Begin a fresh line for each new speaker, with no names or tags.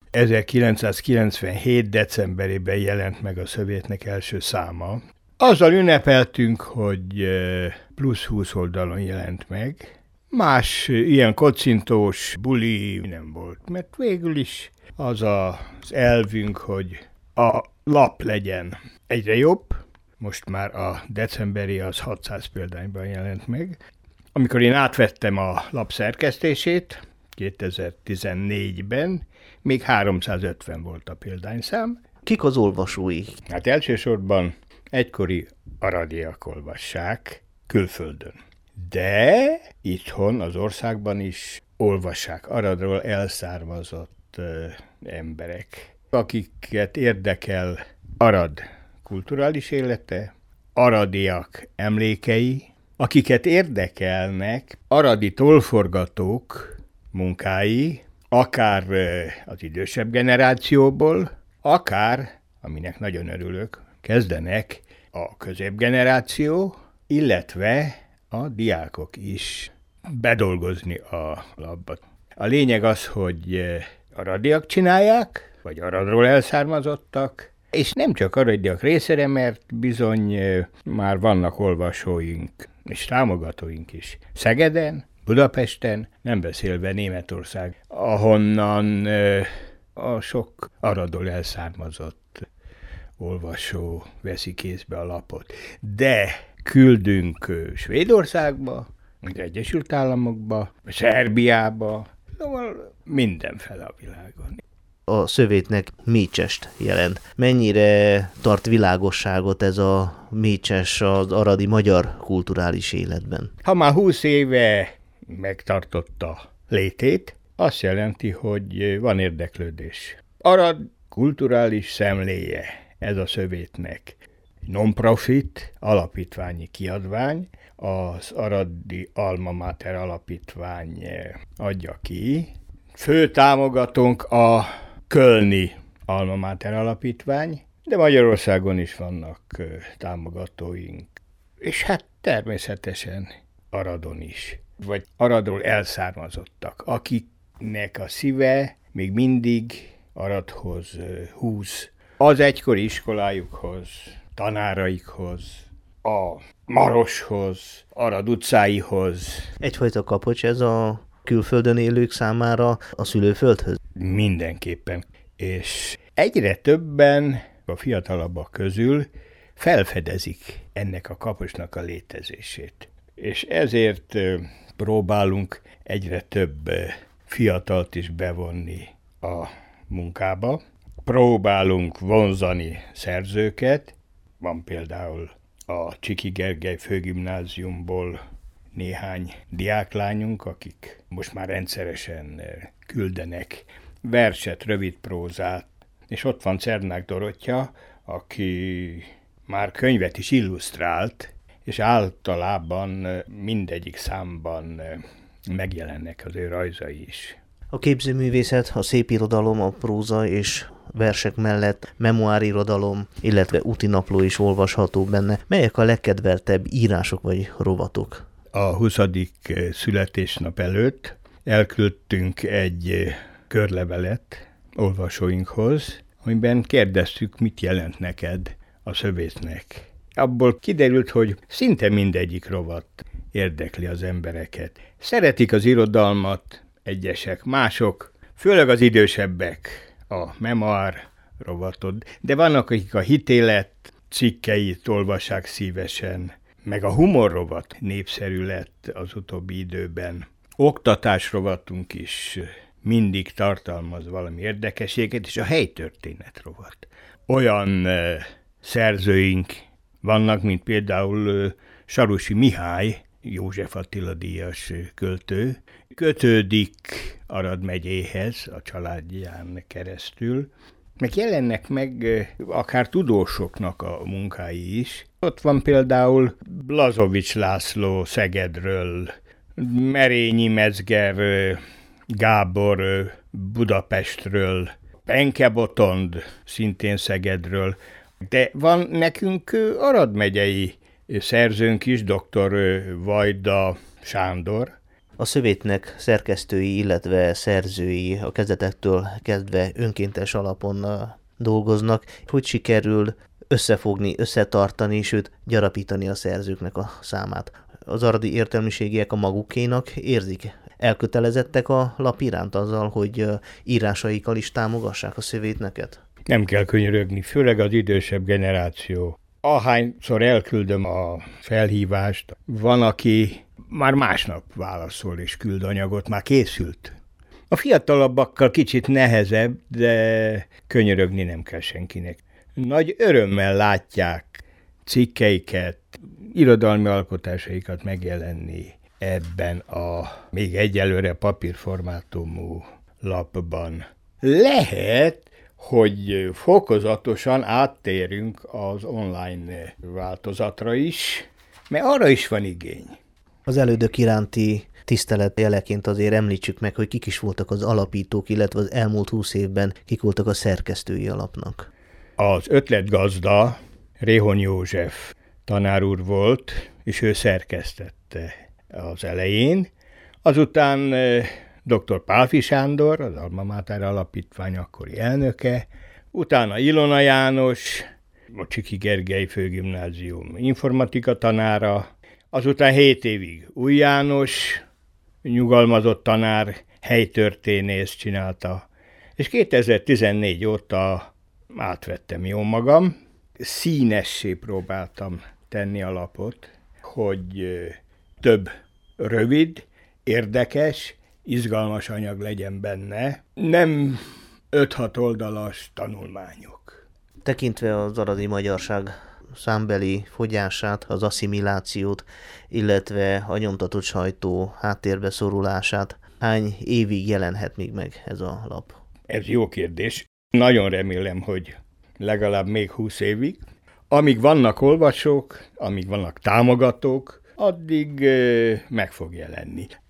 1997. decemberében jelent meg a Szövétnek első száma. Azzal ünnepeltünk, hogy plusz 20 oldalon jelent meg. Más ilyen kocintós buli nem volt, mert végül is az az elvünk, hogy a lap legyen egyre jobb. Most már a decemberi az 600 példányban jelent meg. Amikor én átvettem a lap szerkesztését 2014-ben, még 350 volt a példányszám.
Kik az olvasói?
Hát elsősorban egykori aradiak olvassák külföldön. De itthon, az országban is olvassák Aradról elszármazott emberek, akiket érdekel Arad kulturális élete, aradiak emlékei, akiket érdekelnek aradi tollforgatók munkái, akár az idősebb generációból, akár, aminek nagyon örülök, kezdenek a középgeneráció, illetve a diákok is bedolgozni a labba. A lényeg az, hogy aradiak csinálják, vagy Aradról elszármazottak, és nem csak aradiak részére, mert bizony már vannak olvasóink és támogatóink is Szegeden, Budapesten, nem beszélve Németország, ahonnan a sok Aradról elszármazott olvasó veszi kézbe a lapot. De küldünk Svédországba, az Egyesült Államokba, Szerbiába, szóval mindenfele a világon.
A Szövétnek Mécsest jelent. Mennyire tart világosságot ez a Mécses az aradi magyar kulturális életben?
Ha már 20 éve megtartotta létét, azt jelenti, hogy van érdeklődés. Arad kulturális szemléje ez a Szövétnek. Non-profit, alapítványi kiadvány, az Aradi Alma Mater alapítvány adja ki. Fő támogatónk a kölni Alma Mater alapítvány, de Magyarországon is vannak támogatóink. És hát természetesen Aradon is, vagy Aradról elszármazottak, akiknek a szíve még mindig Aradhoz húz, az egykori iskolájukhoz, tanáraikhoz, a Maroshoz, Arad utcáihoz.
Egyfajta kapocs ez a külföldön élők számára a szülőföldhöz?
Mindenképpen. És egyre többen a fiatalabbak közül felfedezik ennek a kapocsnak a létezését. És ezért próbálunk egyre több fiatalt is bevonni a munkába. Próbálunk vonzani szerzőket. Van például a Csiki Gergely Főgimnáziumból néhány diáklányunk, akik most már rendszeresen küldenek verset, rövid prózát, és ott van Cernák Dorottya, aki már könyvet is illusztrált, és általában mindegyik számban megjelennek az ő rajzai is.
A képzőművészet, a szépirodalom, a próza és versek mellett memoárirodalom, illetve útinapló is olvasható benne. Melyek a legkedveltebb írások vagy rovatok?
A 20. születésnap előtt elküldtünk egy körlevelet olvasóinkhoz, amiben kérdeztük, mit jelent neked a Szövétnek. Abból kiderült, hogy szinte mindegyik rovat érdekli az embereket. Szeretik az irodalmat egyesek, mások, főleg az idősebbek a memoár rovatot, de vannak, akik a hitélet cikkeit olvassák szívesen, meg a humor rovat népszerű lett az utóbbi időben. Oktatás rovatunk is mindig tartalmaz valami érdekességet, és a helytörténet rovat. Olyan szerzőink vannak, mint például Sarusi Mihály, József Attila díjas költő, kötődik Arad megyéhez a családján keresztül, meg jelennek meg akár tudósoknak a munkái is. Ott van például Blazovics László Szegedről, Merényi Mezger Gábor Budapestről, Penke Botond szintén Szegedről, de van nekünk Arad megyei szerzőnk is, dr. Vajda Sándor,
A szövétnek szerkesztői, illetve szerzői a kezdetektől kezdve önkéntes alapon dolgoznak. Hogy sikerül összefogni, összetartani, sőt gyarapítani a szerzőknek a számát? Az aradi értelmiségiek a magukénak érzik? Elkötelezettek a lap iránt azzal, hogy írásaikkal is támogassák a szövétneket?
Nem kell könyörögni, főleg az idősebb generáció. Ahányszor elküldöm a felhívást, van, aki már másnap válaszol és küld anyagot, már készült. A fiatalabbakkal kicsit nehezebb, de könyörögni nem kell senkinek. Nagy örömmel látják cikkeiket, irodalmi alkotásaikat megjelenni ebben a még egyelőre papírformátumú lapban. Lehet, hogy fokozatosan áttérünk az online változatra is, mert arra is van igény.
Az elődök iránti tisztelet jeleként azért említsük meg, hogy kik is voltak az alapítók, illetve az elmúlt 20 évben kik voltak a szerkesztői a lapnak.
Az ötletgazda Réhon József tanár úr volt, és ő szerkesztette az elején. Azután dr. Pálffy Sándor, az Alma Mater Alapítvány akkori elnöke, utána Ilona János, a Csiki Gergely Főgimnázium informatika tanára, azután 7 évig Új János, nyugalmazott tanár, helytörténész csinálta, és 2014 óta átvettem jó magam, színessé próbáltam tenni a lapot, hogy több rövid, érdekes, izgalmas anyag legyen benne, nem 5-6 oldalas tanulmányok.
Tekintve az aradi magyarság számbeli fogyását, az asszimilációt, illetve a nyomtatott sajtó háttérbe szorulását, hány évig jelenhet még meg ez a lap?
Ez jó kérdés. Nagyon remélem, hogy legalább még 20 évig. Amíg vannak olvasók, amíg vannak támogatók, addig meg fog jelenni.